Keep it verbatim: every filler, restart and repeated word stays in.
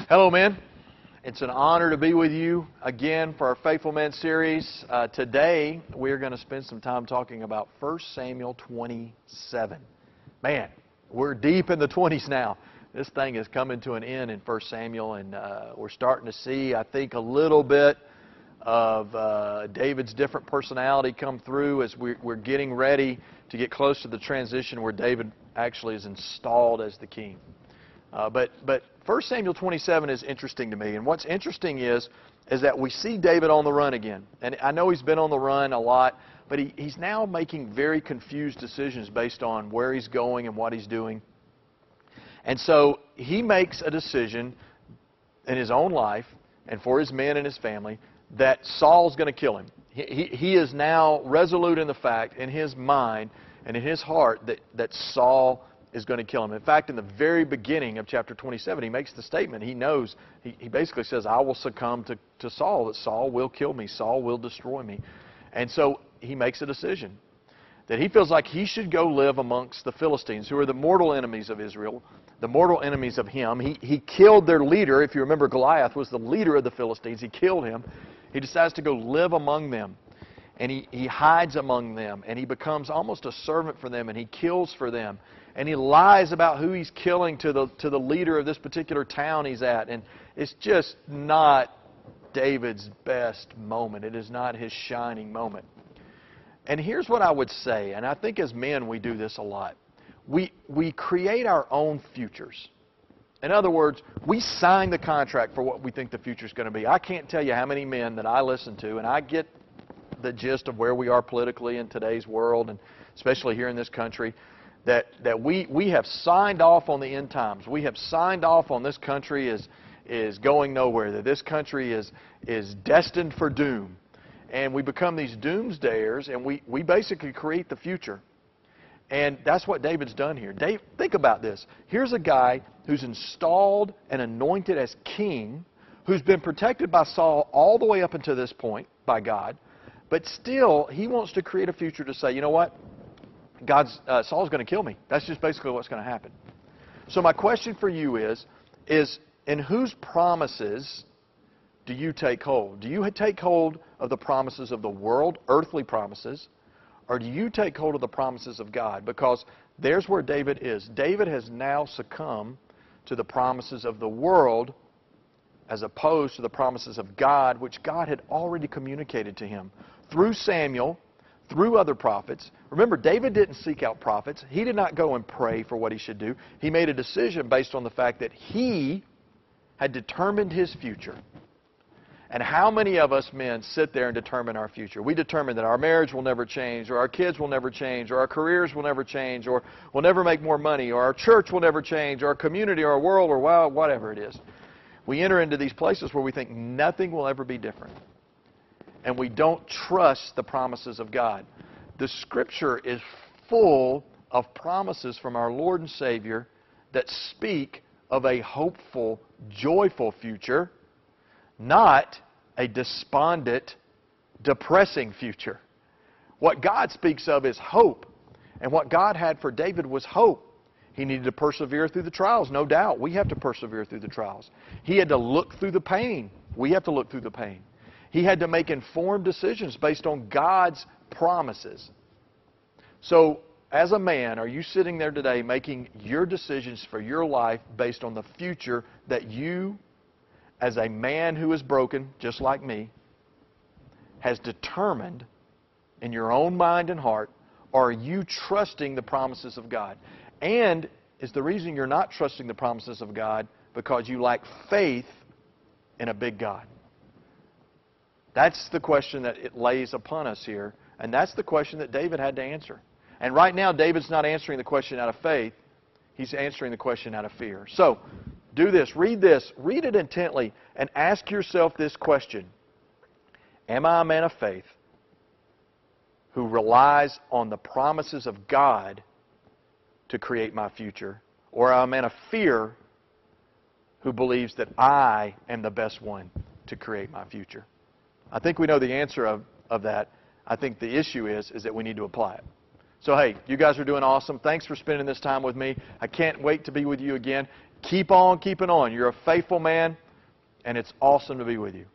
Hello, men. It's an honor to be with you again for our Faithful Men series. Uh, today, we're going to spend some time talking about First Samuel twenty-seven. Man, we're deep in the twenties now. This thing is coming to an end in First Samuel, and uh, we're starting to see, I think, a little bit of uh, David's different personality come through as we're, we're getting ready to get close to the transition where David actually is installed as the king. Uh, but but First Samuel twenty-seven is interesting to me, and what's interesting is is that we see David on the run again. And I know he's been on the run a lot, but he, he's now making very confused decisions based on where he's going and what he's doing. And so he makes a decision in his own life and for his men and his family that Saul's going to kill him. He, he, he is now resolute in the fact, in his mind and in his heart, that, that Saul is going to kill him. In fact, in the very beginning of chapter twenty-seven, he makes the statement. He knows, he, he basically says, I will succumb to, to Saul, that Saul will kill me, Saul will destroy me. And so he makes a decision that he feels like he should go live amongst the Philistines, who are the mortal enemies of Israel, the mortal enemies of him. He, he killed their leader. If you remember, Goliath was the leader of the Philistines. He killed him. He decides to go live among them. And he, he hides among them. And he becomes almost a servant for them. And he kills for them. And he lies about who he's killing to the, to the leader of this particular town he's at. And it's just not David's best moment. It is not his shining moment. And here's what I would say, and I think as men we do this a lot. We, we create our own futures. In other words, we sign the contract for what we think the future is going to be. I can't tell you how many men that I listen to, and I get the gist of where we are politically in today's world, and especially here in this country, that, that we, we have signed off on the end times. We have signed off on this country is, is going nowhere, that this country is, is destined for doom. And we become these doomsdayers, and we, we basically create the future. And that's what David's done here. Dave, think about this. Here's a guy who's installed and anointed as king, who's been protected by Saul all the way up until this point by God, but still he wants to create a future to say, you know what? God's uh, Saul's going to kill me. That's just basically what's going to happen. So my question for you is, is in whose promises do you take hold? Do you take hold of the promises of the world, earthly promises, or do you take hold of the promises of God? Because there's where David is. David has now succumbed to the promises of the world as opposed to the promises of God, which God had already communicated to him through Samuel, through other prophets. Remember, David didn't seek out prophets. He did not go and pray for what he should do. He made a decision based on the fact that he had determined his future. And how many of us men sit there and determine our future? We determine that our marriage will never change, or our kids will never change, or our careers will never change, or we'll never make more money, or our church will never change, or our community, or our world, or well, whatever it is. We enter into these places where we think nothing will ever be different. And we don't trust the promises of God. The Scripture is full of promises from our Lord and Savior that speak of a hopeful, joyful future, not a despondent, depressing future. What God speaks of is hope. And what God had for David was hope. He needed to persevere through the trials, no doubt. We have to persevere through the trials. He had to look through the pain. We have to look through the pain. He had to make informed decisions based on God's promises. So, as a man, are you sitting there today making your decisions for your life based on the future that you, as a man who is broken, just like me, has determined in your own mind and heart? Or are you trusting the promises of God? And is the reason you're not trusting the promises of God because you lack faith in a big God? That's the question that it lays upon us here. And that's the question that David had to answer. And right now, David's not answering the question out of faith. He's answering the question out of fear. So, do this. Read this. Read it intently and ask yourself this question. Am I a man of faith who relies on the promises of God to create my future? Or am I a man of fear who believes that I am the best one to create my future? I think we know the answer of, of that. I think the issue is, is that we need to apply it. So, hey, you guys are doing awesome. Thanks for spending this time with me. I can't wait to be with you again. Keep on keeping on. You're a faithful man, and it's awesome to be with you.